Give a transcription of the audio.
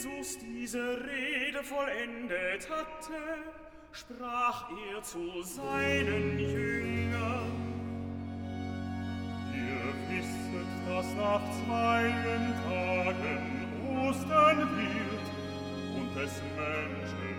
Jesus diese Rede vollendet hatte, sprach er zu seinen Jüngern: Ihr wisset, dass nach 2 Tagen Ostern wird und des Menschen